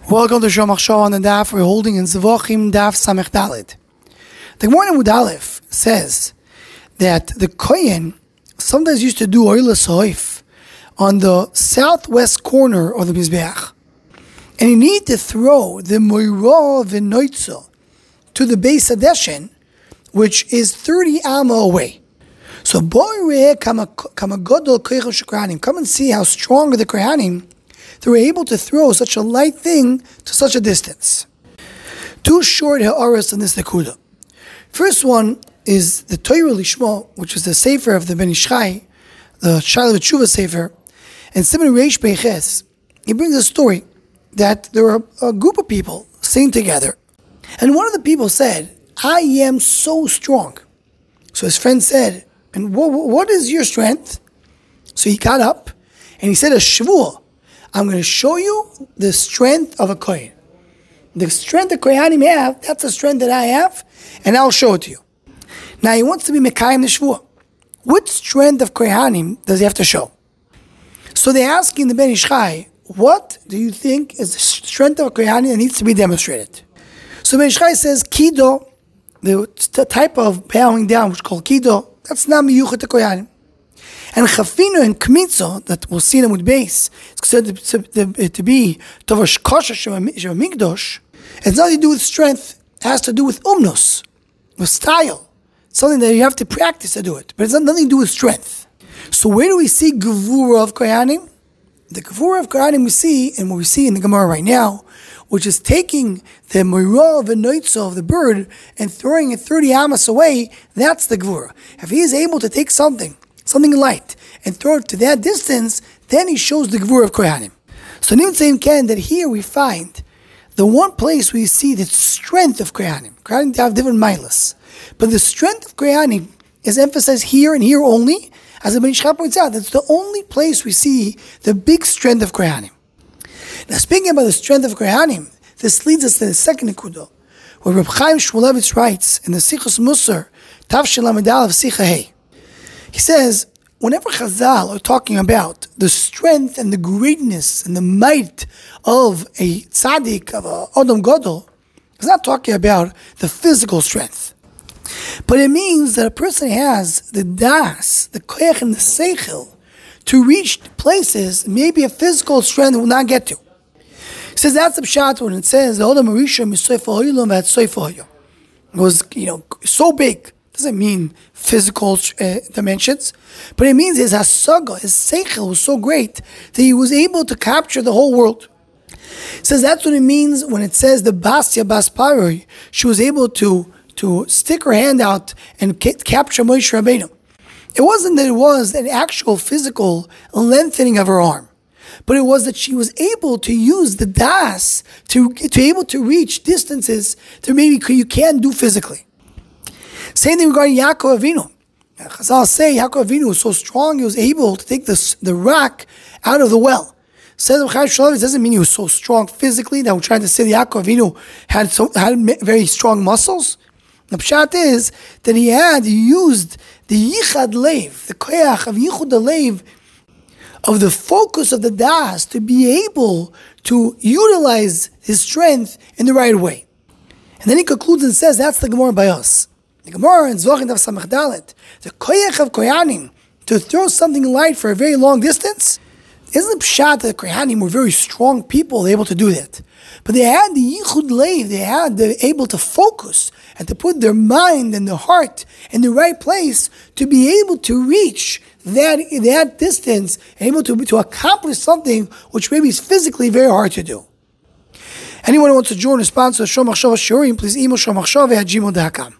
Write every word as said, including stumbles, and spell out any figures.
Welcome to Shomach Show on the Daf. We're holding in Zvachim Daf Samech Daled. The Gemara in Amud Aleph says that the Kohen sometimes used to do Oila Soif on the southwest corner of the Mizbeach. And he needed to throw the Moira V'Noitzo to the base Adeshin, which is thirty amma away. So, come and see how strong are the Kohanim. They were able to throw such a light thing to such a distance. Two short ha'aras in this nekuda. First one is the Torah Lishmo, which is the sefer of the Ben Ish Chai, the Shaila V'Tshuva sefer, and Siman Reish Beiches. He brings a story that there were a group of people sitting together, and one of the people said, "I am so strong." So his friend said, "And what, what is your strength?" So he got up and he said a shvuah. I'm going to show you the strength of a Kohen. The strength that Kohanim have, that's the strength that I have, and I'll show it to you. Now he wants to be Mekayim the Shvuah. What strength of Kohanim does he have to show? So they're asking the Ben Ish Chai, what do you think is the strength of a Kohanim that needs to be demonstrated? So Ben Ish Chai says, Kido, the type of bowing down, which is called Kido, that's not miyuchet to Kohanim. And Chafino and Kmitzo, that we'll see in Amud Beis, it's considered to, to, to be Tovash Kosha Shemamigdosh. It's nothing to do with strength, it has to do with umnos, with style. Something that you have to practice to do it, but it's not nothing to do with strength. So where do we see Gevura of Kohanim? The Gevura of Kohanim we see, and what we see in the Gemara right now, which is taking the Moira V'Noitzo of the bird and throwing it thirty amas away, that's the Gevura. If he is able to take something, something light, and throw it to that distance, then he shows the Gevura of Kohanim. So Nimtzeim Ken, that here we find the one place where you see the strength of Kohanim. Kohanim have different milas, but the strength of Kohanim is emphasized here and here only. As the Ben Ish Chai points out, that's the only place we see the big strength of Kohanim. Now, speaking about the strength of Kohanim, this leads us to the second nekuda, where Reb Chaim Shmulevitz writes in the Sichos Musar, Tav Shel Lamed Aleph Sicha Hey. He says, whenever Chazal are talking about the strength and the greatness and the might of a tzaddik, of a Adam Gadol, it's not talking about the physical strength. But it means that a person has the das, the koyach and the seichel to reach places maybe a physical strength will not get to. He says that's the pshat when it says the Adam Arisha Misoifa Hoyilom at Soifa Hoyilom. It was, you know, so big. Doesn't mean physical uh, dimensions, but it means his hasaga, his seichel was so great that he was able to capture the whole world. It says that's what it means when it says the Basya Bas Paroi, she was able to, to stick her hand out and ca- capture Moshe Rabbeinu. It wasn't that it was an actual physical lengthening of her arm, but it was that she was able to use the das to, to able to reach distances that maybe you can't do physically. Same thing regarding Yaakov Avinu. Chazal say Yaakov Avinu was so strong he was able to take this, the rock out of the well. Says Chaim Shmulevitz, it doesn't mean he was so strong physically that we're trying to say that Yaakov Avinu had so had very strong muscles. The pshat is that he had he used the yichad leiv, the koyach of yichud leiv, of the focus of the das to be able to utilize his strength in the right way. And then he concludes and says that's the Gemara by us. The Gemara in Zvachim Daf Samech Daled, the koyach of Kohanim to throw something light for a very long distance, isn't pshat that Kohanim were very strong people, they were able to do that. But they had the yichud leiv, they had the able to focus and to put their mind and their heart in the right place to be able to reach that, that distance and able to, to accomplish something which maybe is physically very hard to do. Anyone who wants to join the sponsor of Shomach Shava Shiurim, please email shomachshava at gmail dot com.